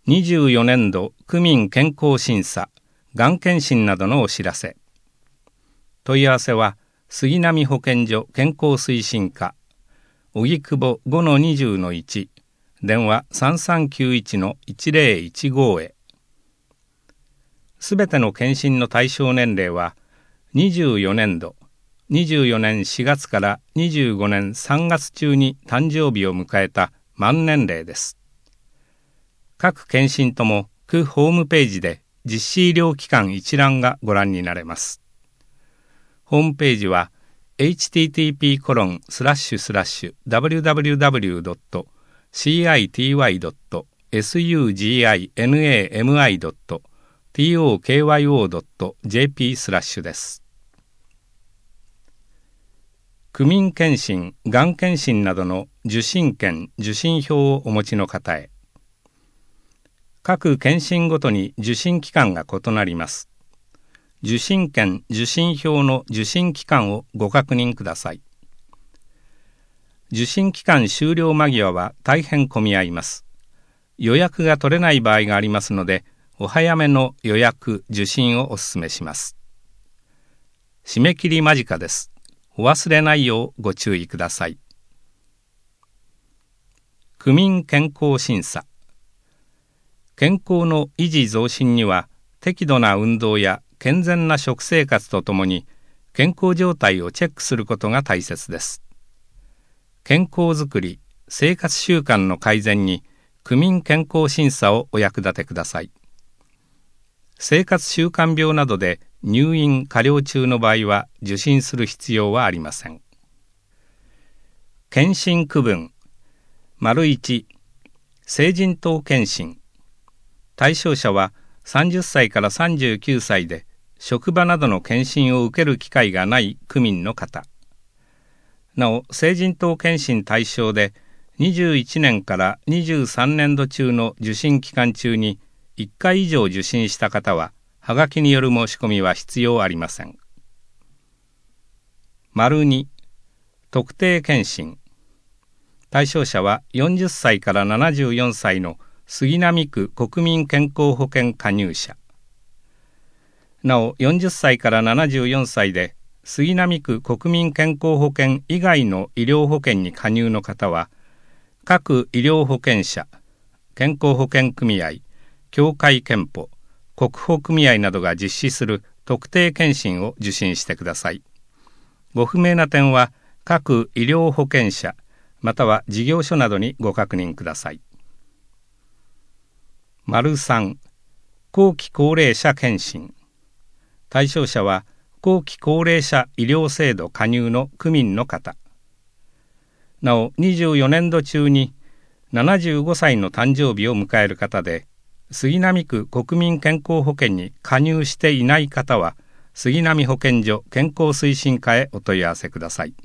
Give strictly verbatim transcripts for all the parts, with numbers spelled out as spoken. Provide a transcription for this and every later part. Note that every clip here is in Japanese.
にじゅうよねんど区民健康審査、がん検診などのお知らせ。問い合わせは杉並保健所健康推進課、荻窪 ごのにじゅうのいち、電話 さんさんきゅういちのいちぜろいちご へ。すべての検診の対象年齢はにじゅうよねんど、にじゅうよねんしがつからにじゅうごねんさんがつ中に誕生日を迎えた満年齢です。各検診とも区ホームページで実施医療機関一覧がご覧になれます。ホームページは エイチティーティーピーコロンスラッシュスラッシュダブリューダブリューダブリュードットシーアイティーワイドットエスユージーアイエヌエーエムアイドットティーオーケーワイオードットジェーピー スラッシュです。区民検診、がん検診などの受診券、受診票をお持ちの方へ。各検診ごとに受診期間が異なります。受診券、受診票の受診期間をご確認ください。受診期間終了間際は大変混み合います。予約が取れない場合がありますので、お早めの予約、受診をお勧めします。締め切り間近です。お忘れないようご注意ください。区民健康審査。健康の維持増進には適度な運動や健全な食生活とともに健康状態をチェックすることが大切です。健康づくり、生活習慣の改善に区民健康審査をお役立てください。生活習慣病などで入院・加療中の場合は受診する必要はありません。検診区分。丸いち、成人等検診。対象者はさんじゅっさいからさんじゅうきゅうさいで職場などの検診を受ける機会がない区民の方。なお、成人等検診対象でにじゅういちねんからにじゅうさんねんど中の受診期間中にいっかい以上受診した方は、はがきによる申し込みは必要ありません。丸に、特定検診。対象者はよんじゅっさいからななじゅうよんさいの杉並区国民健康保険加入者。なお、よんじゅっさいからななじゅうよんさいで杉並区国民健康保険以外の医療保険に加入の方は、各医療保険者、健康保険組合、協会憲法、国保組合などが実施する特定検診を受診してください。ご不明な点は各医療保険者または事業所などにご確認ください。丸さん、後期高齢者検診。対象者は後期高齢者医療制度加入の区民の方。なお、にじゅうよねんど中にななじゅうごさいの誕生日を迎える方で、杉並区国民健康保険に加入していない方は、杉並保健所健康推進課へお問い合わせください。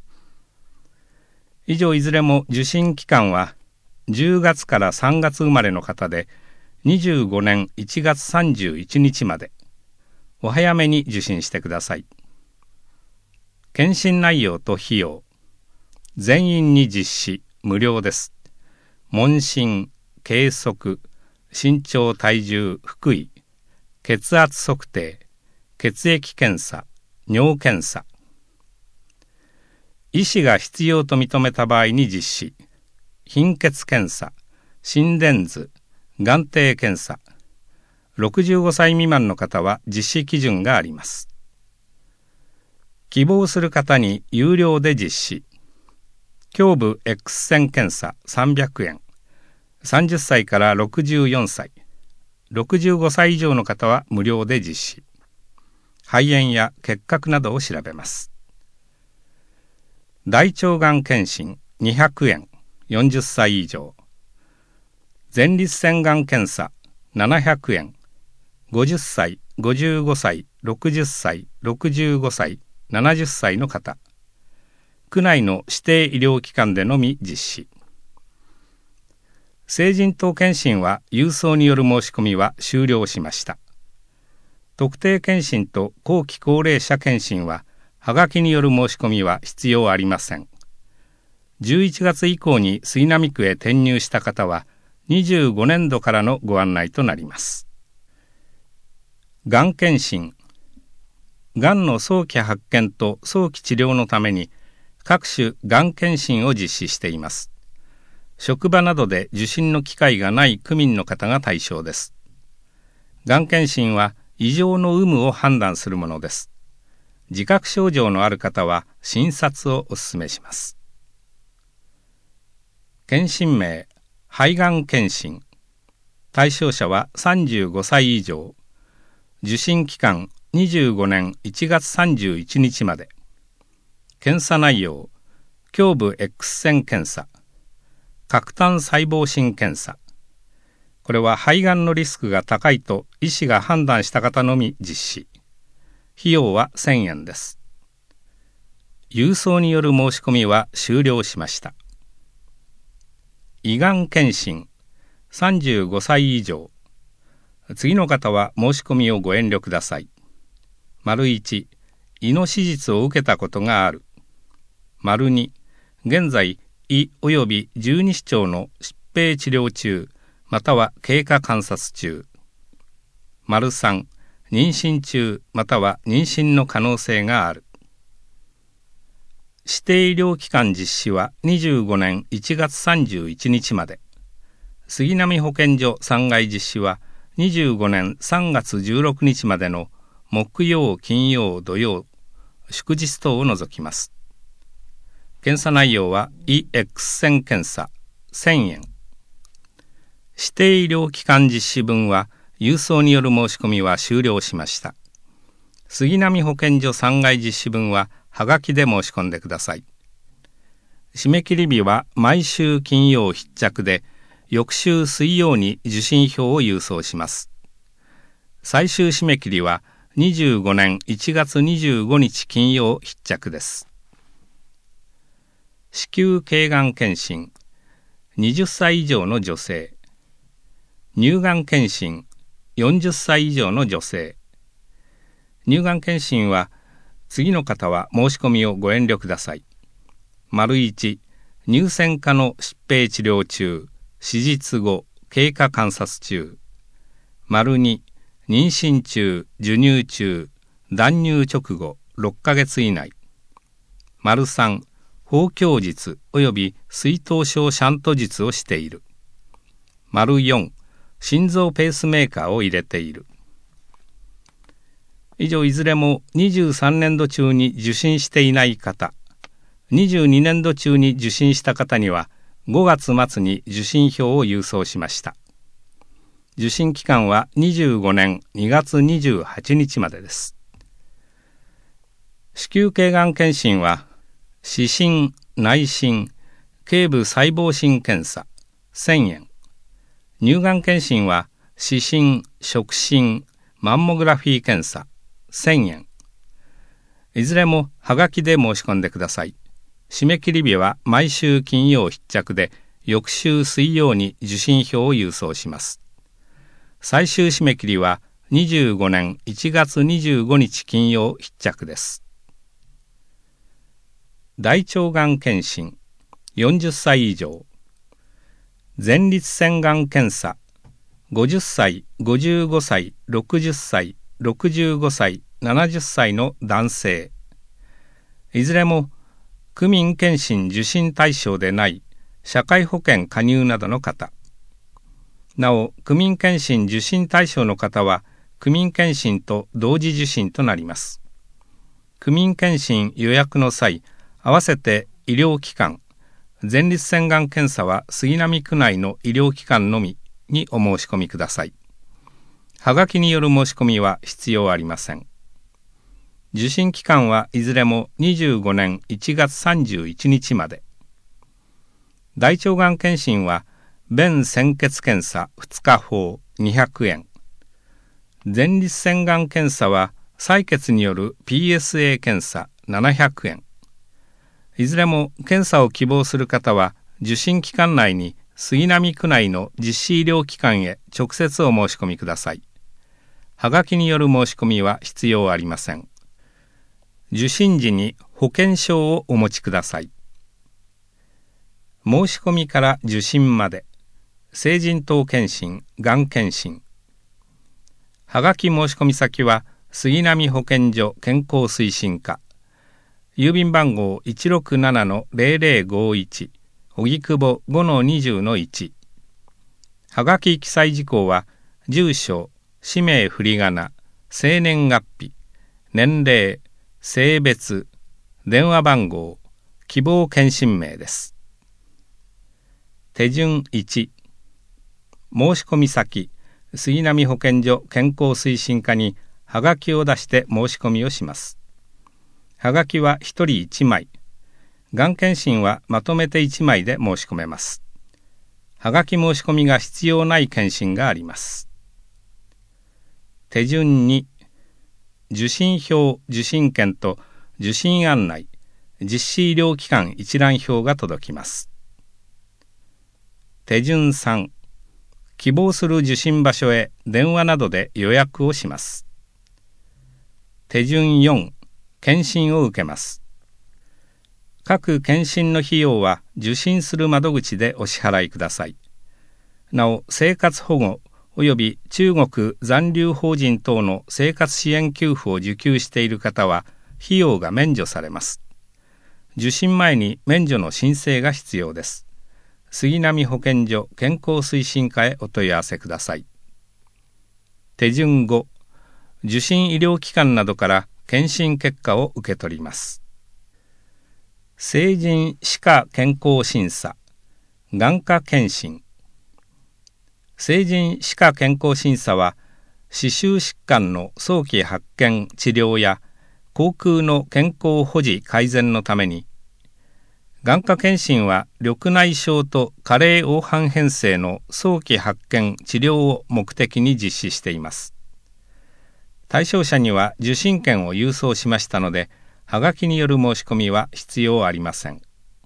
以上いずれも受診期間はじゅうがつからさんがつ生まれの方で、にじゅうごねんいちがつさんじゅういちにちまで。お早めに受診してください。検診内容と費用。全員に実施、無料です。問診、計測、身長体重腹囲、血圧測定、血液検査、尿検査。医師が必要と認めた場合に実施。貧血検査、心電図、眼底検査。ろくじゅうごさい未満の方は実施基準があります。希望する方に有料で実施。胸部 X 線検査さんびゃくえん。さんじゅっさいからろくじゅうよんさい。ろくじゅうごさい以上の方は無料で実施。肺炎や結核などを調べます。大腸がん検診にひゃくえん。よんじゅっさい以上。前立腺がん検査ななひゃくえん。ごじゅっさい、ごじゅうごさい、ろくじゅっさい、ろくじゅうごさい、ななじゅっさいの方。区内の指定医療機関でのみ実施。成人等検診は郵送による申し込みは終了しました。特定検診と後期高齢者検診ははがきによる申し込みは必要ありません。じゅういちがつ以降に杉並区へ転入した方はにじゅうごねんどからのご案内となります。がん検診。がんの早期発見と早期治療のために各種がん検診を実施しています。職場などで受診の機会がない区民の方が対象です。がん検診は異常の有無を判断するものです。自覚症状のある方は診察をお勧めします。検診名、肺がん検診。対象者はさんじゅうごさい以上。受診期間にじゅうごねんいちがつさんじゅういちにちまで。検査内容、胸部 X 線検査、核単細胞診検査。これは肺がんのリスクが高いと医師が判断した方のみ実施。費用はせんえんです。郵送による申し込みは終了しました。胃がん検診、さんじゅうごさい以上。次の方は申し込みをご遠慮ください。丸いち、胃の手術を受けたことがある。丸に、現在胃及び十二指腸の疾病治療中、または経過観察中。丸さん、妊娠中または妊娠の可能性がある。指定医療機関実施はにじゅうごねんいちがつさんじゅういちにちまで。杉並保健所さんがい実施はにじゅうごねんさんがつじゅうろくにちまでの木曜、金曜、土曜、祝日等を除きます。検査内容は胃 X 線検査せんえん。指定医療機関実施分は郵送による申し込みは終了しました。杉並保健所さんがい実施分ははがきで申し込んでください。締め切り日は毎週金曜必着で、翌週水曜に受診票を郵送します。最終締め切りはにじゅうごねんいちがつにじゅうごにち金曜必着です。子宮頸がん検診、はたち以上の女性。乳がん検診、よんじゅっさい以上の女性。乳がん検診は次の方は申し込みをご遠慮ください。丸いち、乳腺科の疾病治療中、手術後、経過観察中。丸に、妊娠中、授乳中、断乳直後、ろっかげつ以内。丸さん、包協術及び水頭症シャント術をしている。丸よん、心臓ペースメーカーを入れている。以上いずれもにじゅうさんねんど中に受診していない方、にじゅうにねんど中に受診した方にはごがつ末に受診票を郵送しました。受診期間はにじゅうごねんにがつにじゅうはちにちまでです。子宮頸がん検診は視診、内診、頸部細胞診検査せんえん。乳がん検診は視診、触診、マンモグラフィー検査せんえん。いずれもはがきで申し込んでください。締め切り日は毎週金曜必着で、翌週水曜に受診票を郵送します。最終締め切りはにじゅうごねんいちがつにじゅうごにち金曜必着です。大腸がん検診、よんじゅっさい以上。前立腺がん検査、ごじゅっさい、ごじゅうごさい、ろくじゅっさい、ろくじゅうごさい、ななじゅっさいの男性。いずれも区民検診受診対象でない社会保険加入などの方。なお、区民検診受診対象の方は区民検診と同時受診となります。区民検診予約の際、合わせて医療機関、前立腺がん検査は杉並区内の医療機関のみにお申し込みください。はがきによる申し込みは必要ありません。受診期間はいずれもにじゅうごねんいちがつさんじゅういちにちまで。大腸がん検診は便潜血検査ふつか法にひゃくえん。前立腺がん検査は採血による ピーエスエー 検査ななひゃくえん。いずれも検査を希望する方は受診期間内に杉並区内の実施医療機関へ直接お申し込みください。はがきによる申し込みは必要ありません。受診時に保険証をお持ちください。申し込みから受診まで、 成人等検診、がん検診。はがき申込先は杉並保健所健康推進課、郵便番号 いちろくななのゼロゼロごいち、荻窪 ごのにじゅうのいち。はがき記載事項は、住所、氏名振り仮名、生年月日、年齢、性別、電話番号、希望検診名です。手順いち、申込先、杉並保健所健康推進課にはがきを出して申し込みをします。はがきはひとりいちまい、がん検診はまとめていちまいで申し込めます。はがき申し込みが必要ない検診があります。手順に、受診票、受診券と受診案内、実施医療機関一覧表が届きます。手順さん、希望する受診場所へ電話などで予約をします。手順よん、検診を受けます。各検診の費用は受診する窓口でお支払いください。なお、生活保護及び中国残留邦人等の生活支援給付を受給している方は費用が免除されます。受診前に免除の申請が必要です。杉並保健所健康推進課へお問い合わせください。手順ご、受診医療機関などから検診結果を受け取ります。成人歯科健康審査、眼科検診。成人歯科健康審査は、歯周疾患の早期発見・治療や口腔の健康保持改善のために、眼科検診は緑内障と加齢黄斑変性の早期発見・治療を目的に実施しています。対象者には受診券を郵送しましたので、はがきによる申し込みは必要ありません。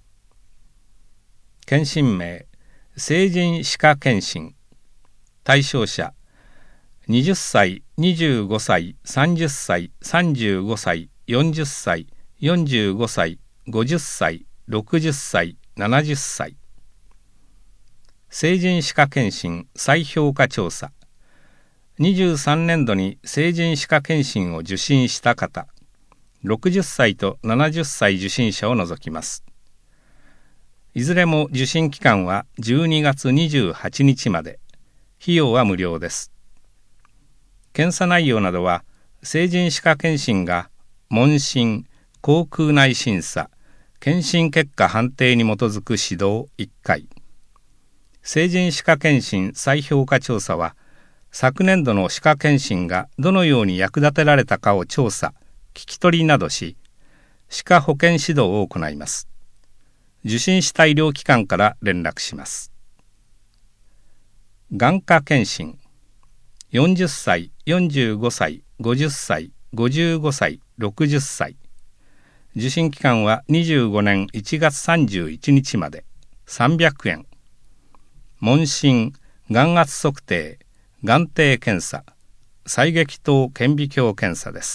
検診名、成人歯科検診。対象者、はたち、にじゅうごさい、さんじゅっさい、さんじゅうごさい、よんじゅっさい、よんじゅうごさい、ごじゅっさい、ろくじゅっさい、ななじゅっさい。成人歯科検診再評価調査。にじゅうさんねんどに成人歯科検診を受診した方、ろくじゅっさいとななじゅっさい受診者を除きます。いずれも受診期間はじゅうにがつにじゅうはちにちまで。費用は無料です。検査内容などは、成人歯科検診が問診、口腔内審査、検診結果判定に基づく指導いっかい。成人歯科検診再評価調査は、昨年度の歯科検診がどのように役立てられたかを調査、聞き取りなどし、歯科保健指導を行います。受診した医療機関から連絡します。眼科検診。よんじゅっさい、よんじゅうごさい、ごじゅっさい、ごじゅうごさい、ろくじゅっさい。受診期間はにじゅうごねんいちがつさんじゅういちにちまで、さんびゃくえん。問診、眼圧測定、眼底検査、細撃頭顕微鏡検査です。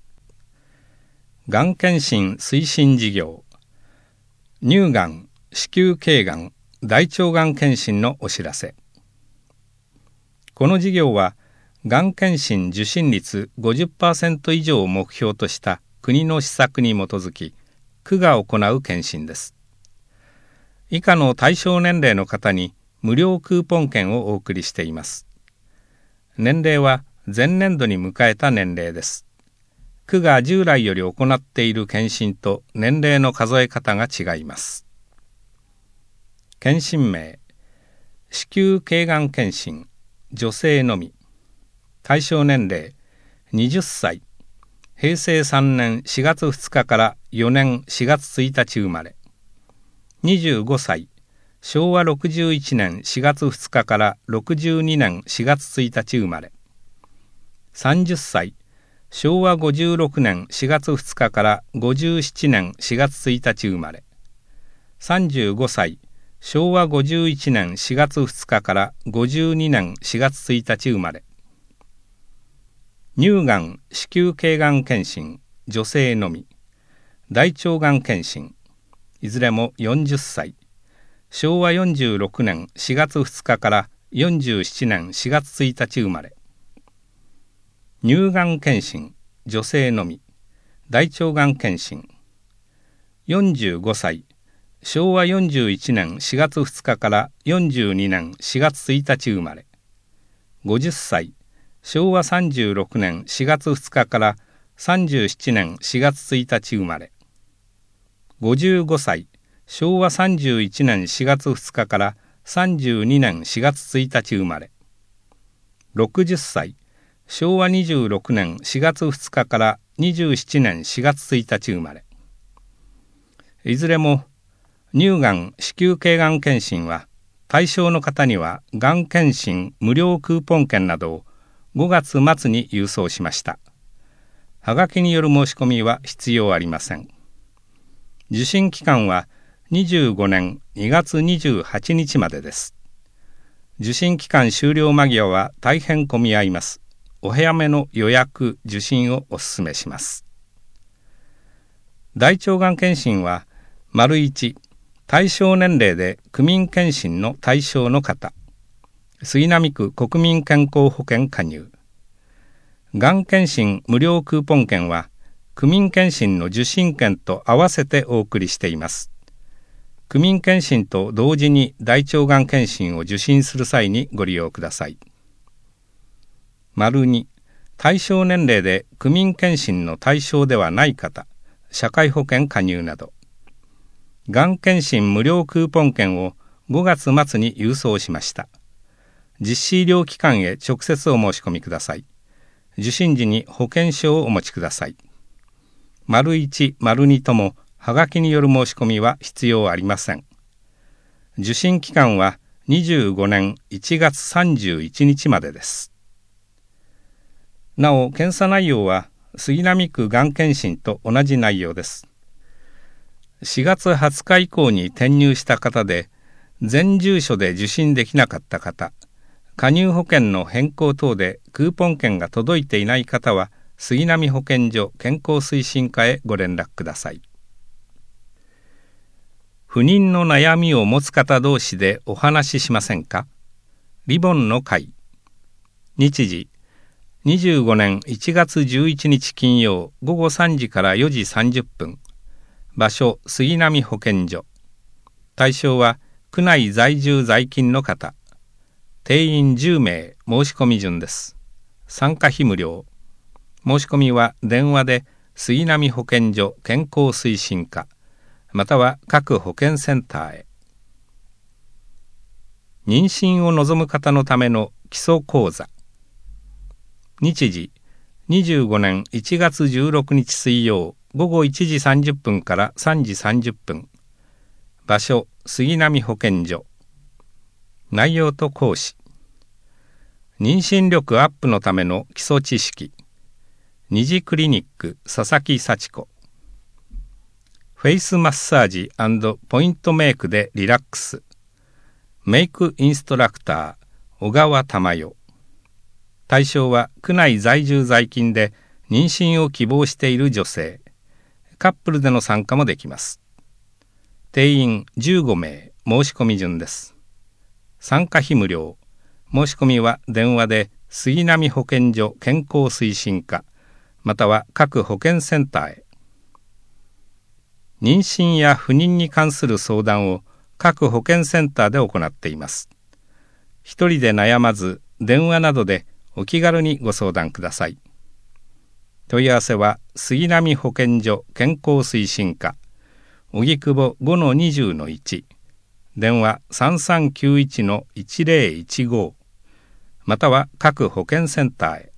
がん検診推進事業。乳がん、子宮頸がん、大腸がん検診のお知らせ。この事業は、がん検診受診率 ごじゅっパーセント 以上を目標とした国の施策に基づき、区が行う検診です。以下の対象年齢の方に無料クーポン券をお送りしています。年齢は前年度に迎えた年齢です。区が従来より行っている検診と年齢の数え方が違います。検診名、子宮頸がん検診、女性のみ。対象年齢、はたち、へいせいさんねんしがつふつかからよねんしがつついたち生まれ。にじゅうごさい、しょうわろくじゅういちねんしがつふつかからろくじゅうにねんしがつついたち生まれ。さんじゅっさい、しょうわごじゅうろくねんしがつふつかからごじゅうななねんしがつついたち生まれ。さんじゅうごさい、しょうわごじゅういちねんしがつふつかからごじゅうにねんしがつついたち生まれ。乳がん、子宮頸がん検診、女性のみ。大腸がん検診、いずれもよんじゅっさい。 しょうわよんじゅうろくねんしがつふつかからよんじゅうななねんしがつついたち生まれ。乳がん検診、女性のみ。大腸がん検診。よんじゅうごさい、しょうわよんじゅういちねんしがつふつかからよんじゅうにねんしがつついたち生まれ。ごじゅっさい、しょうわさんじゅうろくねんしがつふつかからさんじゅうななねんしがつついたち生まれ。ごじゅうごさい、しょうわさんじゅういちねんしがつふつかからさんじゅうにねんしがつついたち生まれ。ろくじゅっさい、しょうわにじゅうろくねんしがつふつかからにじゅうななねんしがつついたち生まれ。いずれも乳がん子宮頸がん検診は対象の方にはがん検診無料クーポン券などをごがつまつに郵送しました。はがきによる申し込みは必要ありません。受診期間はにじゅうごねんにがつにじゅうはちにちまでです。受診期間終了間際は大変混み合います。お早めの予約・受診をお勧めします。大腸がん検診は、丸いち、対象年齢で区民検診の対象の方、杉並区国民健康保険加入。がん検診無料クーポン券は、区民検診の受診券と合わせてお送りしています。区民検診と同時に大腸がん検診を受診する際にご利用ください。丸に、対象年齢で区民検診の対象ではない方、社会保険加入など。がん検診無料クーポン券をごがつまつに郵送しました。実施医療機関へ直接お申し込みください。受診時に保険証をお持ちください。丸いち、丸にとも、はがきによる申し込みは必要ありません。受診期間はにじゅうごねんいちがつさんじゅういちにちまでです。なお、検査内容は杉並区がん検診と同じ内容です。しがつはつか以降に転入した方で、全住所で受診できなかった方、加入保険の変更等でクーポン券が届いていない方は、杉並保健所健康推進課へご連絡ください。不妊の悩みを持つ方同士でお話ししませんか？リボンの会。日時、にじゅうごねんいちがつじゅういちにち金曜ごごさんじからよじさんじゅっぷん。場所、杉並保健所。対象は、区内在住在勤の方。定員じゅうめい、申し込み順です。参加費無料。申し込みは電話で杉並保健所健康推進課、または各保健センターへ。妊娠を望む方のための基礎講座。日時、にじゅうごねんいちがつじゅうろくにち水曜ごごいちじさんじゅっぷんからさんじさんじゅっぷん。場所、杉並保健所。内容と講師。妊娠力アップのための基礎知識。二次クリニック佐々木幸子。フェイスマッサージ&ポイントメイクでリラックス。メイクインストラクター小川珠代。対象は区内在住在勤で妊娠を希望している女性。カップルでの参加もできます。定員じゅうごめい、申し込み順です。参加費無料。申し込みは電話で杉並保健所健康推進課、または各保健センターへ。妊娠や不妊に関する相談を各保健センターで行っています。一人で悩まず、電話などでお気軽にご相談ください。問い合わせは杉並保健所健康推進課、荻窪 ごのにじゅうのいち、電話 さんさんきゅういちのいちぜろいちご、または各保健センターへ。